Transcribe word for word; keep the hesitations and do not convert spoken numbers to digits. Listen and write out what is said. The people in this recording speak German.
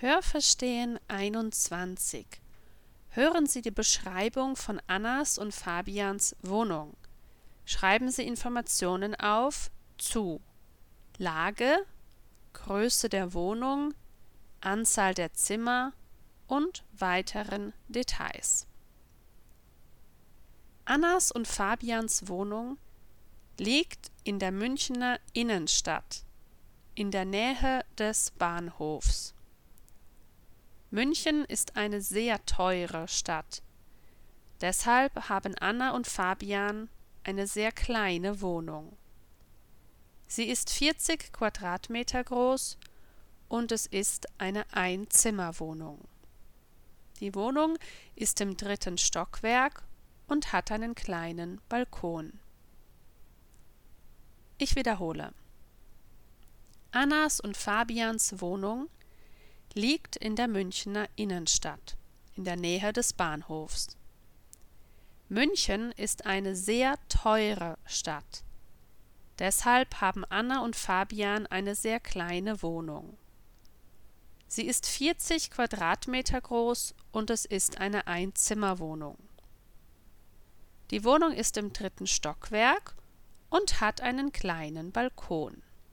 Hörverstehen einundzwanzig. Hören Sie die Beschreibung von Annas und Fabians Wohnung. Schreiben Sie Informationen auf zu Lage, Größe der Wohnung, Anzahl der Zimmer und weiteren Details. Annas und Fabians Wohnung liegt in der Münchener Innenstadt, in der Nähe des Bahnhofs. München ist eine sehr teure Stadt. Deshalb haben Anna und Fabian eine sehr kleine Wohnung. Sie ist vierzig Quadratmeter groß und es ist eine Einzimmerwohnung. Die Wohnung ist im dritten Stockwerk und hat einen kleinen Balkon. Ich wiederhole. Annas und Fabians Wohnung liegt in der Münchener Innenstadt, in der Nähe des Bahnhofs. München ist eine sehr teure Stadt. Deshalb haben Anna und Fabian eine sehr kleine Wohnung. Sie ist vierzig Quadratmeter groß und es ist eine Einzimmerwohnung. Die Wohnung ist im dritten Stockwerk und hat einen kleinen Balkon.